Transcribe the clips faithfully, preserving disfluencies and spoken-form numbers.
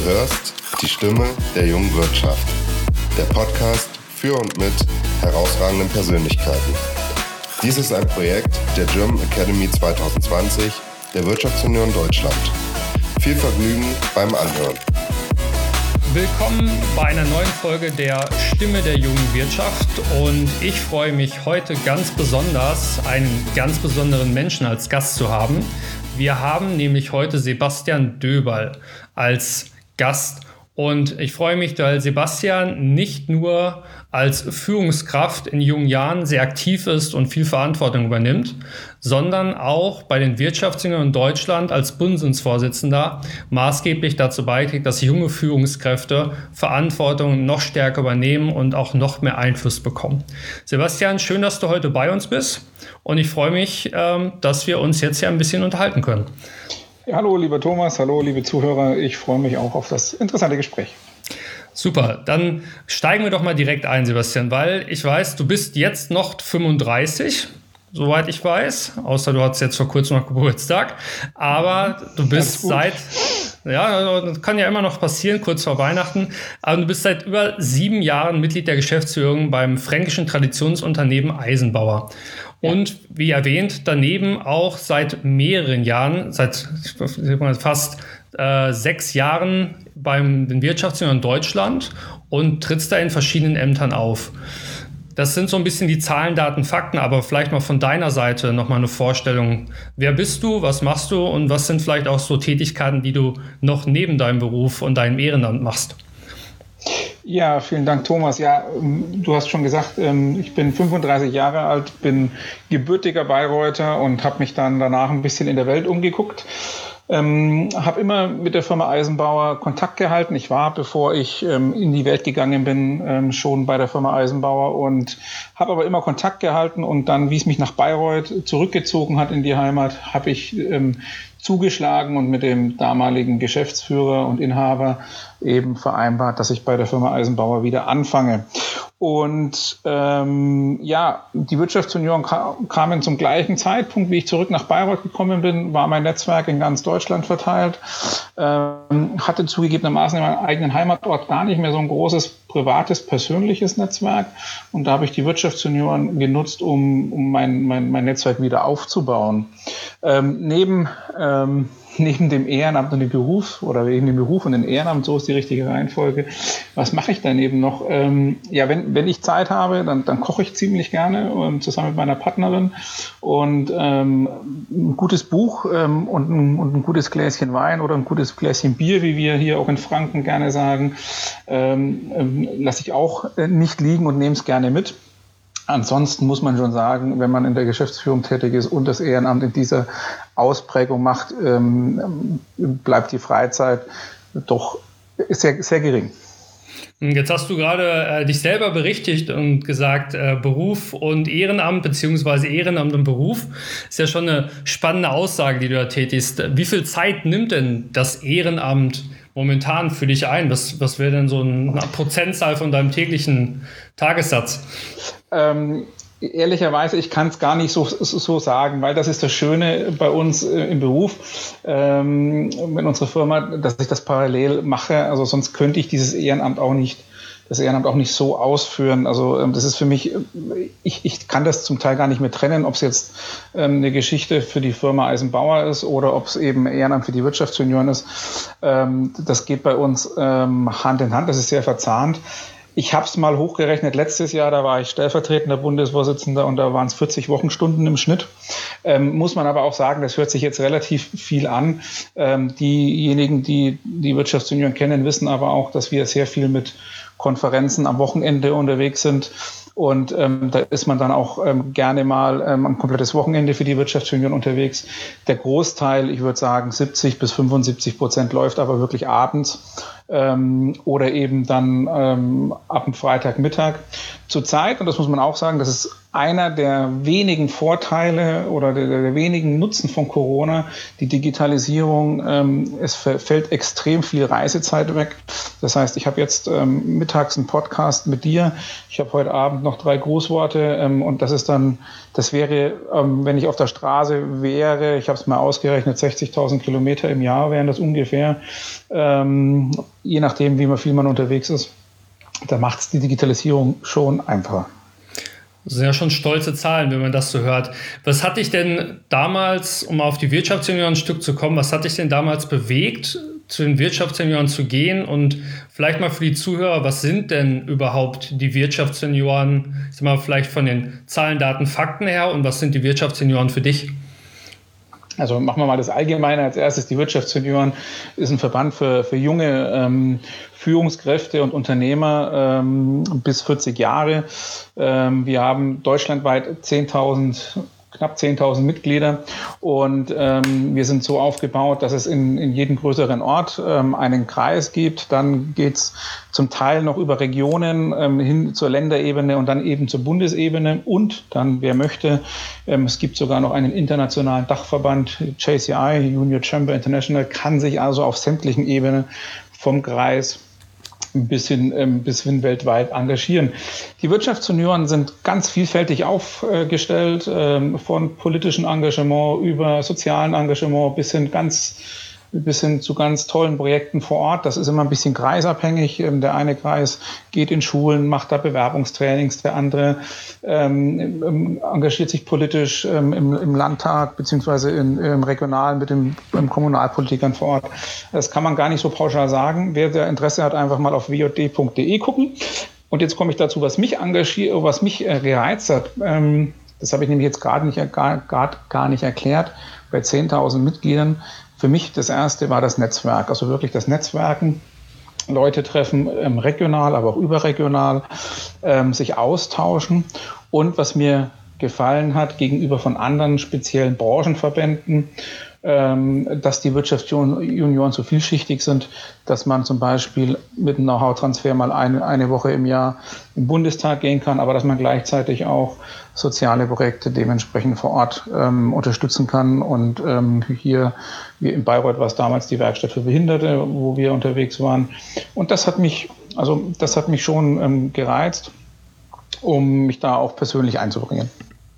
hörst die Stimme der jungen Wirtschaft. Der Podcast für und mit herausragenden Persönlichkeiten. Dies ist ein Projekt der German Academy zwanzig zwanzig der Wirtschaftsunion Deutschland. Viel Vergnügen beim Anhören. Willkommen bei einer neuen Folge der Stimme der jungen Wirtschaft und ich freue mich heute ganz besonders, einen ganz besonderen Menschen als Gast zu haben. Wir haben nämlich heute Sebastian Döberl als Gast und ich freue mich, weil Sebastian nicht nur als Führungskraft in jungen Jahren sehr aktiv ist und viel Verantwortung übernimmt, sondern auch bei den Wirtschaftsunion in Deutschland als Bundesvorsitzender maßgeblich dazu beiträgt, dass junge Führungskräfte Verantwortung noch stärker übernehmen und auch noch mehr Einfluss bekommen. Sebastian, schön, dass du heute bei uns bist und ich freue mich, dass wir uns jetzt hier ein bisschen unterhalten können. Ja, hallo, lieber Thomas, hallo, liebe Zuhörer. Ich freue mich auch auf das interessante Gespräch. Super, dann steigen wir doch mal direkt ein, Sebastian, weil ich weiß, du bist jetzt noch fünfunddreißig, soweit ich weiß, außer du hattest jetzt vor kurzem noch Geburtstag, aber du bist seit, ja, das kann ja immer noch passieren, kurz vor Weihnachten, aber du bist seit über sieben Jahren Mitglied der Geschäftsführung beim fränkischen Traditionsunternehmen Eisenbauer. Und wie erwähnt, daneben auch seit mehreren Jahren, seit fast äh, sechs Jahren beim den Wirtschaftsunion Deutschland und trittst da in verschiedenen Ämtern auf. Das sind so ein bisschen die Zahlen, Daten, Fakten, aber vielleicht mal von deiner Seite nochmal eine Vorstellung. Wer bist du, was machst du und was sind vielleicht auch so Tätigkeiten, die du noch neben deinem Beruf und deinem Ehrenamt machst? Ja, vielen Dank, Thomas. Ja, du hast schon gesagt, ich bin fünfunddreißig Jahre alt, bin gebürtiger Bayreuther und habe mich dann danach ein bisschen in der Welt umgeguckt. Ähm, habe immer mit der Firma Eisenbauer Kontakt gehalten. Ich war, bevor ich ähm, in die Welt gegangen bin, ähm, schon bei der Firma Eisenbauer und habe aber immer Kontakt gehalten. Und dann, wie es mich nach Bayreuth zurückgezogen hat in die Heimat, habe ich ähm, zugeschlagen und mit dem damaligen Geschäftsführer und Inhaber eben vereinbart, dass ich bei der Firma Eisenbauer wieder anfange. Und ähm, ja, die Wirtschaftsunion kam, kamen zum gleichen Zeitpunkt, wie ich zurück nach Bayreuth gekommen bin, war mein Netzwerk in ganz Deutschland verteilt, ähm, hatte zugegebenermaßen in meinem eigenen Heimatort gar nicht mehr so ein großes privates, persönliches Netzwerk. Und da habe ich die Wirtschaftsunion genutzt, um, um mein, mein, mein Netzwerk wieder aufzubauen. Ähm, neben ähm, Neben dem Ehrenamt und dem Beruf oder neben dem Beruf und dem Ehrenamt, so ist die richtige Reihenfolge. Was mache ich daneben noch? Ähm, ja, wenn, wenn ich Zeit habe, dann, dann koche ich ziemlich gerne und zusammen mit meiner Partnerin und ähm, ein gutes Buch ähm, und, ein, und ein gutes Gläschen Wein oder ein gutes Gläschen Bier, wie wir hier auch in Franken gerne sagen, ähm, ähm, lasse ich auch nicht liegen und nehme es gerne mit. Ansonsten muss man schon sagen, wenn man in der Geschäftsführung tätig ist und das Ehrenamt in dieser Ausprägung macht, ähm, bleibt die Freizeit doch sehr, sehr gering. Jetzt hast du gerade äh, dich selber berichtigt und gesagt, äh, Beruf und Ehrenamt beziehungsweise Ehrenamt und Beruf ist ja schon eine spannende Aussage, die du da tätigst. Wie viel Zeit nimmt denn das Ehrenamt momentan für dich ein? Was, was wäre denn so eine Prozentzahl von deinem täglichen Tagessatz? Ähm, ehrlicherweise, ich kann es gar nicht so, so sagen, weil das ist das Schöne bei uns äh, im Beruf, ähm, in unserer Firma, dass ich das parallel mache. Also sonst könnte ich dieses Ehrenamt auch nicht, das Ehrenamt auch nicht so ausführen. Also ähm, das ist für mich, ich, ich kann das zum Teil gar nicht mehr trennen, ob es jetzt ähm, eine Geschichte für die Firma Eisenbauer ist oder ob es eben Ehrenamt für die Wirtschaftsunion ist. Ähm, das geht bei uns ähm, Hand in Hand, das ist sehr verzahnt. Ich habe es mal hochgerechnet, letztes Jahr, da war ich stellvertretender Bundesvorsitzender und da waren es vierzig Wochenstunden im Schnitt. Ähm, muss man aber auch sagen, das hört sich jetzt relativ viel an. Ähm, diejenigen, die die Wirtschaftsunion kennen, wissen aber auch, dass wir sehr viel mit Konferenzen am Wochenende unterwegs sind. Und ähm, da ist man dann auch ähm, gerne mal ähm, ein komplettes Wochenende für die Wirtschaftsunion unterwegs. Der Großteil, ich würde sagen siebzig bis fünfundsiebzig Prozent läuft aber wirklich abends ähm, oder eben dann ähm, ab dem Freitagmittag. Zurzeit, und das muss man auch sagen, das ist einer der wenigen Vorteile oder der, der wenigen Nutzen von Corona, die Digitalisierung. Ähm, es fällt extrem viel Reisezeit weg. Das heißt, ich habe jetzt ähm, mittags einen Podcast mit dir. Ich habe heute Abend noch drei Grußworte ähm, und das ist dann, das wäre, ähm, wenn ich auf der Straße wäre, ich habe es mal ausgerechnet, sechzigtausend Kilometer im Jahr wären das ungefähr, ähm, je nachdem, wie viel man unterwegs ist. Da macht es die Digitalisierung schon einfacher. Das sind ja schon stolze Zahlen, wenn man das so hört. Was hat dich denn damals, um auf die Wirtschaftssenioren ein Stück zu kommen, was hat dich denn damals bewegt, zu den Wirtschaftssenioren zu gehen? Und vielleicht mal für die Zuhörer, was sind denn überhaupt die Wirtschaftssenioren? Ich sag mal, vielleicht von den Zahlen, Daten, Fakten her, und was sind die Wirtschaftssenioren für dich? Also machen wir mal das Allgemeine als erstes. Die Wirtschaftssenioren ist ein Verband für, für junge ähm, Führungskräfte und Unternehmer ähm, bis vierzig Jahre. Ähm, wir haben deutschlandweit zehntausend, knapp zehntausend Mitglieder und ähm, wir sind so aufgebaut, dass es in, in jedem größeren Ort ähm, einen Kreis gibt. Dann geht's zum Teil noch über Regionen ähm, hin zur Länderebene und dann eben zur Bundesebene und dann, wer möchte, ähm, es gibt sogar noch einen internationalen Dachverband, J C I, Junior Chamber International, kann sich also auf sämtlichen Ebenen vom Kreis bis hin, ähm, bis hin weltweit engagieren. Die Wirtschaftssenioren sind ganz vielfältig aufgestellt, ähm, von politischem Engagement über sozialen Engagement bis hin ganz bis hin zu ganz tollen Projekten vor Ort. Das ist immer ein bisschen kreisabhängig. Der eine Kreis geht in Schulen, macht da Bewerbungstrainings, der andere ähm, engagiert sich politisch ähm, im, im Landtag beziehungsweise in, im Regionalen mit den Kommunalpolitikern vor Ort. Das kann man gar nicht so pauschal sagen. Wer da Interesse hat, einfach mal auf w j d punkt d e gucken. Und jetzt komme ich dazu, was mich engagiert, was mich äh, gereizt hat. Ähm, das habe ich nämlich jetzt gerade nicht, gar, gar, gar nicht erklärt. Bei zehntausend Mitgliedern. Für mich das erste war das Netzwerk, also wirklich das Netzwerken, Leute treffen, ähm, regional, aber auch überregional, ähm, sich austauschen. Und was mir gefallen hat gegenüber von anderen speziellen Branchenverbänden, ähm, dass die Wirtschaftsjunioren so vielschichtig sind, dass man zum Beispiel mit einem Know-how-Transfer mal eine, eine Woche im Jahr im Bundestag gehen kann, aber dass man gleichzeitig auch soziale Projekte dementsprechend vor Ort ähm, unterstützen kann. Und ähm, hier, wie in Bayreuth war es damals die Werkstatt für Behinderte, wo wir unterwegs waren. Und das hat mich, also das hat mich schon ähm, gereizt, um mich da auch persönlich einzubringen.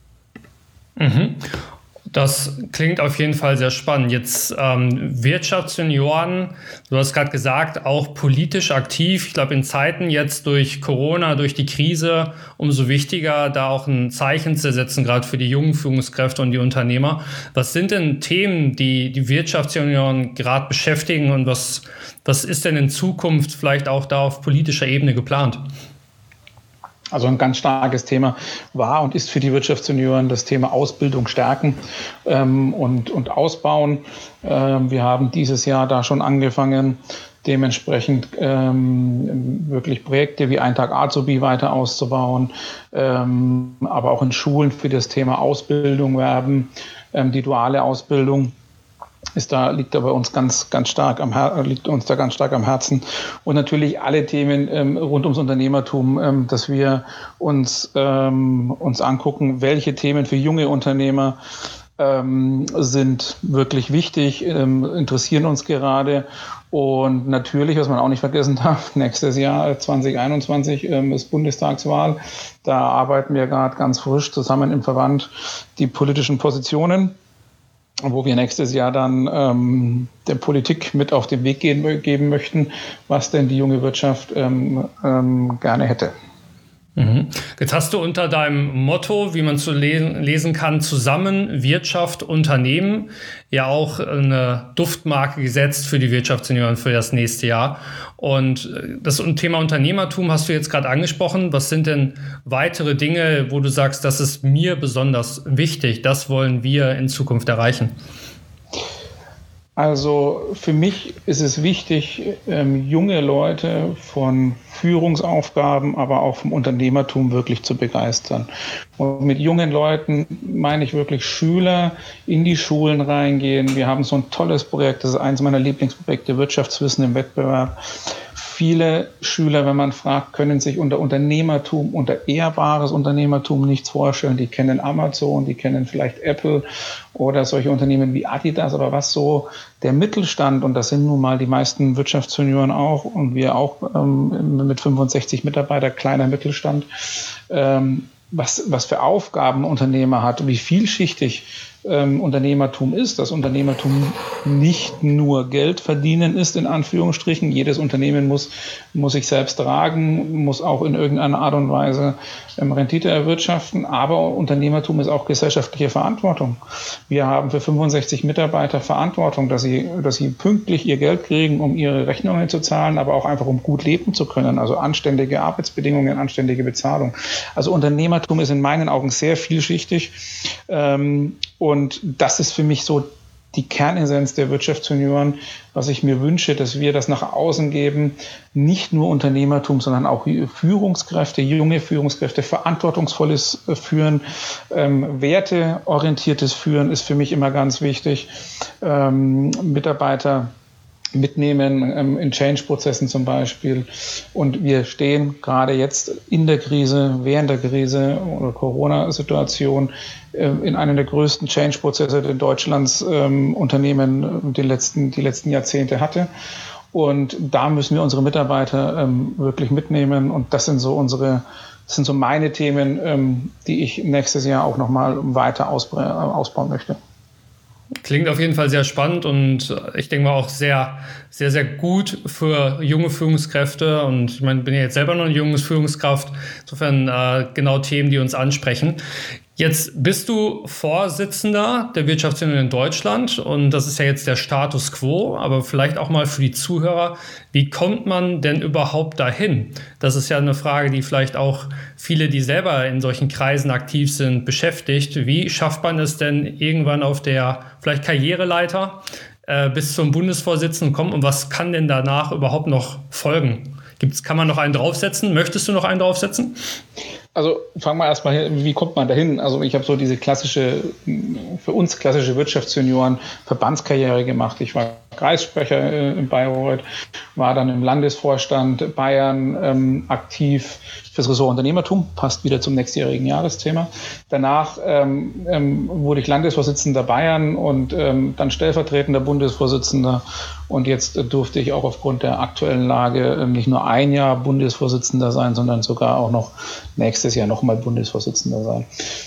Mhm. Das klingt auf jeden Fall sehr spannend. Jetzt ähm, Wirtschaftssenioren, du hast gerade gesagt, auch politisch aktiv. Ich glaube, in Zeiten jetzt durch Corona, durch die Krise, umso wichtiger, da auch ein Zeichen zu setzen, gerade für die jungen Führungskräfte und die Unternehmer. Was sind denn Themen, die die Wirtschaftssenioren gerade beschäftigen und was, was ist denn in Zukunft vielleicht auch da auf politischer Ebene geplant? Also ein ganz starkes Thema war und ist für die Wirtschaftssenioren das Thema Ausbildung stärken ähm, und, und ausbauen. Ähm, wir haben dieses Jahr da schon angefangen, dementsprechend ähm, wirklich Projekte wie Ein Tag Azubi weiter auszubauen, ähm, aber auch in Schulen für das Thema Ausbildung werben, ähm, die duale Ausbildung. Ist da, liegt da bei uns ganz, ganz stark am Her- liegt uns da ganz stark am Herzen. Und natürlich alle Themen ähm, rund ums Unternehmertum, ähm, dass wir uns, ähm, uns angucken, welche Themen für junge Unternehmer ähm, sind wirklich wichtig, ähm, interessieren uns gerade. Und natürlich, was man auch nicht vergessen darf, nächstes Jahr zwanzig einundzwanzig ähm, ist Bundestagswahl. Da arbeiten wir gerade ganz frisch zusammen im Verband die politischen Positionen, wo wir nächstes Jahr dann ähm, der Politik mit auf den Weg gehen, geben möchten, was denn die junge Wirtschaft ähm, ähm, gerne hätte. Mhm. Jetzt hast du unter deinem Motto, wie man zu lesen, lesen kann, zusammen Wirtschaft, Unternehmen, ja auch eine Duftmarke gesetzt für die Wirtschaftssenioren für das nächste Jahr. Und das Thema Unternehmertum hast du jetzt gerade angesprochen. Was sind denn weitere Dinge, wo du sagst, das ist mir besonders wichtig, das wollen wir in Zukunft erreichen? Also für mich ist es wichtig, ähm, junge Leute von Führungsaufgaben, aber auch vom Unternehmertum wirklich zu begeistern. Und mit jungen Leuten meine ich wirklich Schüler in die Schulen reingehen. Wir haben so ein tolles Projekt, das ist eines meiner Lieblingsprojekte, Wirtschaftswissen im Wettbewerb. viele Schüler, wenn man fragt, können sich unter Unternehmertum, unter ehrbares Unternehmertum nichts vorstellen. Die kennen Amazon, die kennen vielleicht Apple oder solche Unternehmen wie Adidas, aber was so der Mittelstand, und das sind nun mal die meisten Wirtschaftsjunioren auch und wir auch ähm, mit fünfundsechzig Mitarbeitern, kleiner Mittelstand, ähm, was, was für Aufgaben Unternehmer hat, wie vielschichtig ähm, Unternehmertum ist, dass Unternehmertum nicht nur Geld verdienen ist, in Anführungsstrichen. Jedes Unternehmen muss, muss sich selbst tragen, muss auch in irgendeiner Art und Weise ähm, Rendite erwirtschaften, aber Unternehmertum ist auch gesellschaftliche Verantwortung. Wir haben für fünfundsechzig Mitarbeiter Verantwortung, dass sie, dass sie pünktlich ihr Geld kriegen, um ihre Rechnungen zu zahlen, aber auch einfach um gut leben zu können, also anständige Arbeitsbedingungen, anständige Bezahlung. Also Unternehmertum ist in meinen Augen sehr vielschichtig, ähm, und das ist für mich so die Kernessenz der Wirtschaftsjunioren, was ich mir wünsche, dass wir das nach außen geben, nicht nur Unternehmertum, sondern auch Führungskräfte, junge Führungskräfte, verantwortungsvolles Führen, ähm, werteorientiertes Führen ist für mich immer ganz wichtig. Ähm, Mitarbeiter mitnehmen ähm, in Change-Prozessen zum Beispiel. Und wir stehen gerade jetzt in der Krise, während der Krise oder Corona-Situation äh, in einem der größten Change-Prozesse, den Deutschlands ähm, Unternehmen die letzten, die letzten Jahrzehnte hatte. Und da müssen wir unsere Mitarbeiter ähm, wirklich mitnehmen. Und das sind so unsere, das sind so meine Themen, ähm, die ich nächstes Jahr auch nochmal weiter ausbra- ausbauen möchte. Klingt auf jeden Fall sehr spannend und ich denke mal auch sehr, sehr, sehr gut für junge Führungskräfte. Und ich meine, ich bin ja jetzt selber noch eine junge Führungskraft. Insofern äh, genau Themen, die uns ansprechen. Jetzt bist du Vorsitzender der Wirtschaftsunion in Deutschland und das ist ja jetzt der Status quo, aber vielleicht auch mal für die Zuhörer, wie kommt man denn überhaupt dahin? Das ist ja eine Frage, die vielleicht auch viele, die selber in solchen Kreisen aktiv sind, beschäftigt. Wie schafft man es denn irgendwann auf der vielleicht Karriereleiter äh, bis zum Bundesvorsitzenden kommen und was kann denn danach überhaupt noch folgen? Gibt's, kann man noch einen draufsetzen? Möchtest du noch einen draufsetzen? Also fangen wir erstmal hin, wie kommt man dahin? Also ich habe so diese klassische, für uns klassische Wirtschaftsjunioren Verbandskarriere gemacht. Ich war Kreissprecher in Bayreuth, war dann im Landesvorstand Bayern ähm, aktiv fürs Ressort Unternehmertum, passt wieder zum nächstjährigen Jahresthema. Danach ähm, ähm, wurde ich Landesvorsitzender Bayern und ähm, dann stellvertretender Bundesvorsitzender. Und jetzt äh, durfte ich auch aufgrund der aktuellen Lage äh, nicht nur ein Jahr Bundesvorsitzender sein, sondern sogar auch noch nächstes Jahr nochmal Bundesvorsitzender sein.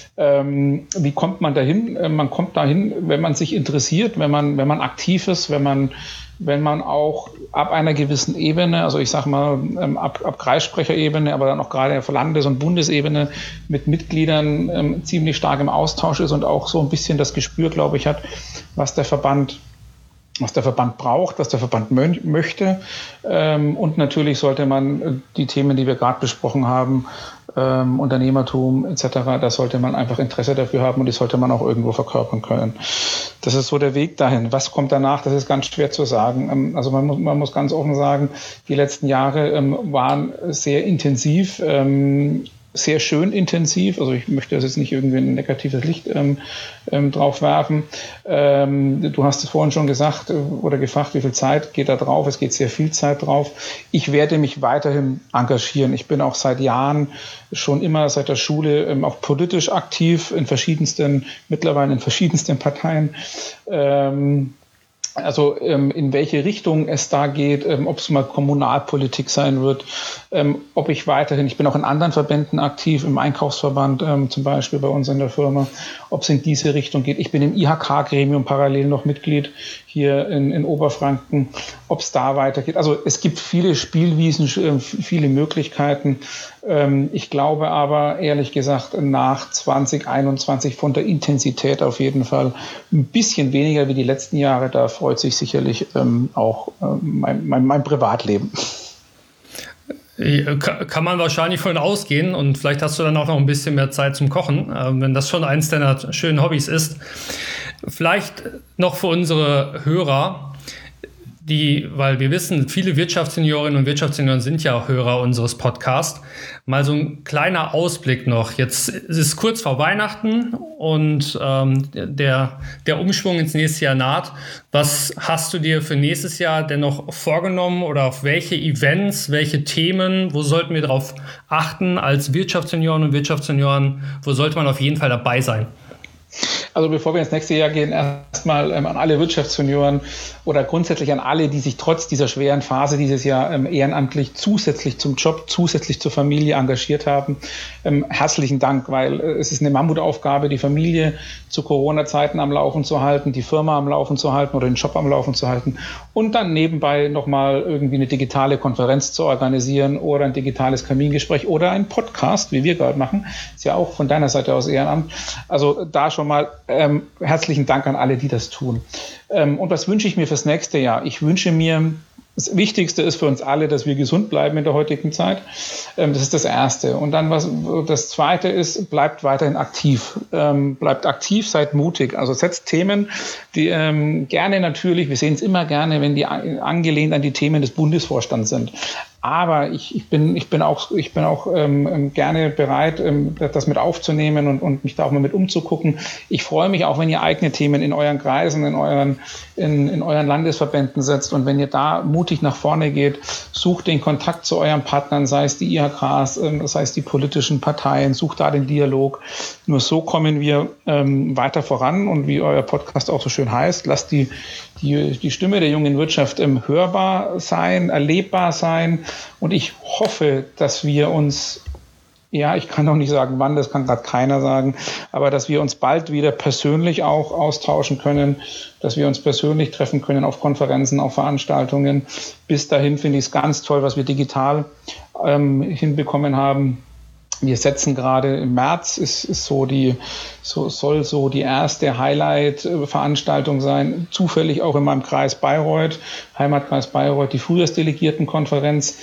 Ähm, wie kommt man dahin? Äh, man kommt dahin, wenn man sich interessiert, wenn man, wenn man aktiv ist, wenn man, wenn man auch ab einer gewissen Ebene, also ich sage mal ähm, ab, ab Kreissprecherebene, aber dann auch gerade auf Landes- und Bundesebene mit Mitgliedern ähm, ziemlich stark im Austausch ist und auch so ein bisschen das Gespür, glaube ich, hat, was der Verband was der Verband braucht, was der Verband mö- möchte. Ähm, und natürlich sollte man die Themen, die wir gerade besprochen haben, ähm, Unternehmertum et cetera, da sollte man einfach Interesse dafür haben und die sollte man auch irgendwo verkörpern können. Das ist so der Weg dahin. Was kommt danach? Das ist ganz schwer zu sagen. Ähm, also man muss, man muss ganz offen sagen, die letzten Jahre ähm, waren sehr intensiv, ähm, sehr schön intensiv, also ich möchte das jetzt nicht irgendwie ein negatives Licht ähm, ähm, drauf werfen. Ähm, du hast es vorhin schon gesagt äh, oder gefragt, wie viel Zeit geht da drauf? Es geht sehr viel Zeit drauf. Ich werde mich weiterhin engagieren. Ich bin auch seit Jahren schon immer seit der Schule ähm, auch politisch aktiv in verschiedensten, mittlerweile in verschiedensten Parteien. Ähm, Also ähm, in welche Richtung es da geht, ähm, ob es mal Kommunalpolitik sein wird, ähm, ob ich weiterhin, ich bin auch in anderen Verbänden aktiv, im Einkaufsverband ähm, zum Beispiel bei uns in der Firma, ob es in diese Richtung geht. Ich bin im I H K-Gremium parallel noch Mitglied hier in, in Oberfranken, ob es da weitergeht. Also es gibt viele Spielwiesen, äh, viele Möglichkeiten. Ähm, ich glaube aber, ehrlich gesagt, nach zwanzig einundzwanzig von der Intensität auf jeden Fall ein bisschen weniger wie die letzten Jahre. Da freut sich sicherlich ähm, auch ähm, mein, mein, mein Privatleben. Kann man wahrscheinlich von ausgehen und vielleicht hast du dann auch noch ein bisschen mehr Zeit zum Kochen, wenn das schon eins deiner schönen Hobbys ist. Vielleicht noch für unsere Hörer, die, weil wir wissen, viele Wirtschaftsseniorinnen und Wirtschaftssenioren sind ja auch Hörer unseres Podcasts, mal so ein kleiner Ausblick noch. Jetzt ist es kurz vor Weihnachten und ähm, der, der Umschwung ins nächste Jahr naht. Was hast du dir für nächstes Jahr denn noch vorgenommen oder auf welche Events, welche Themen, wo sollten wir darauf achten als Wirtschaftssenioren und Wirtschaftssenioren, wo sollte man auf jeden Fall dabei sein? Also bevor wir ins nächste Jahr gehen, erstmal ähm, an alle Wirtschaftssenioren oder grundsätzlich an alle, die sich trotz dieser schweren Phase dieses Jahr ähm, ehrenamtlich zusätzlich zum Job, zusätzlich zur Familie engagiert haben. Ähm, herzlichen Dank, weil äh, es ist eine Mammutaufgabe, die Familie zu Corona-Zeiten am Laufen zu halten, die Firma am Laufen zu halten oder den Job am Laufen zu halten und dann nebenbei nochmal irgendwie eine digitale Konferenz zu organisieren oder ein digitales Kamingespräch oder ein Podcast, wie wir gerade machen. Ist ja auch von deiner Seite aus Ehrenamt. Also da schon mal ähm, herzlichen Dank an alle, die das tun. Ähm, und was wünsche ich mir fürs nächste Jahr? Ich wünsche mir, das Wichtigste ist für uns alle, dass wir gesund bleiben in der heutigen Zeit. Ähm, das ist das Erste. Und dann was, das Zweite ist, bleibt weiterhin aktiv. Ähm, bleibt aktiv, seid mutig. Also setzt Themen, die ähm, gerne natürlich, wir sehen es immer gerne, wenn die angelehnt an die Themen des Bundesvorstands sind. Aber ich, ich bin, ich bin auch, ich bin auch ähm, gerne bereit, ähm, das mit aufzunehmen und, und mich da auch mal mit umzugucken. Ich freue mich auch, wenn ihr eigene Themen in euren Kreisen, in euren, in, in euren Landesverbänden setzt und wenn ihr da mutig nach vorne geht, sucht den Kontakt zu euren Partnern, sei es die I H Ks, ähm, sei es die politischen Parteien, sucht da den Dialog. Nur so kommen wir ähm, weiter voran und wie euer Podcast auch so schön heißt, lasst die Die, die Stimme der jungen Wirtschaft ähm, hörbar sein, erlebbar sein. Und ich hoffe, dass wir uns, ja, ich kann auch nicht sagen, wann, das kann gerade keiner sagen, aber dass wir uns bald wieder persönlich auch austauschen können, dass wir uns persönlich treffen können auf Konferenzen, auf Veranstaltungen. Bis dahin finde ich es ganz toll, was wir digital ähm, hinbekommen haben. Wir setzen gerade im März, ist, ist so die, so soll so die erste Highlight-Veranstaltung sein, zufällig auch in meinem Kreis Bayreuth, Heimatkreis Bayreuth, die Frühjahrsdelegiertenkonferenz.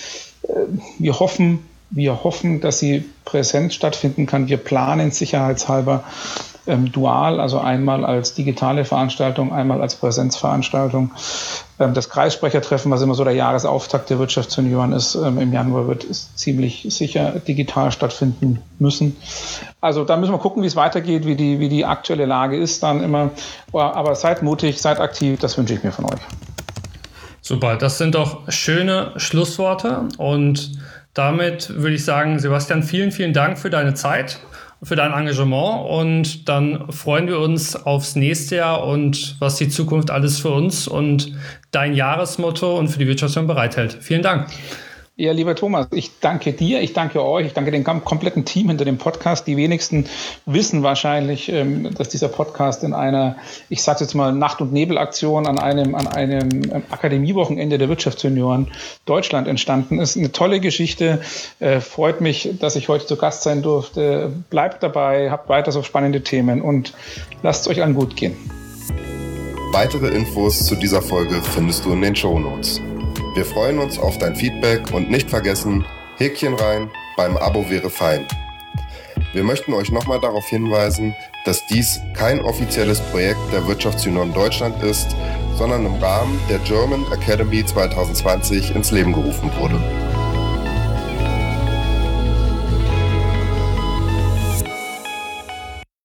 Wir hoffen, wir hoffen, dass sie präsent stattfinden kann. Wir planen sicherheitshalber ähm, dual, also einmal als digitale Veranstaltung, einmal als Präsenzveranstaltung. Ähm, das Kreissprechertreffen, was immer so der Jahresauftakt der Wirtschaftssenioren ist, ähm, im Januar wird es ziemlich sicher digital stattfinden müssen. Also da müssen wir gucken, wie es weitergeht, wie die, wie die aktuelle Lage ist dann immer. Aber seid mutig, seid aktiv, das wünsche ich mir von euch. Super, das sind doch schöne Schlussworte und damit würde ich sagen, Sebastian, vielen, vielen Dank für deine Zeit, für dein Engagement und dann freuen wir uns aufs nächste Jahr und was die Zukunft alles für uns und dein Jahresmotto und für die Wirtschaftsunion bereithält. Vielen Dank. Ja, lieber Thomas, ich danke dir, ich danke euch, ich danke dem kompletten Team hinter dem Podcast. Die wenigsten wissen wahrscheinlich, dass dieser Podcast in einer, ich sage jetzt mal, Nacht- und Nebelaktion an einem, an einem Akademiewochenende der Wirtschaftssenioren Deutschland entstanden ist. Eine tolle Geschichte. Freut mich, dass ich heute zu Gast sein durfte. Bleibt dabei, habt weiter so spannende Themen und lasst es euch allen gut gehen. Weitere Infos zu dieser Folge findest du in den Shownotes. Wir freuen uns auf dein Feedback und nicht vergessen, Häkchen rein, beim Abo wäre fein. Wir möchten euch nochmal darauf hinweisen, dass dies kein offizielles Projekt der Wirtschaftsunion Deutschland ist, sondern im Rahmen der German Academy zwanzig zwanzig ins Leben gerufen wurde.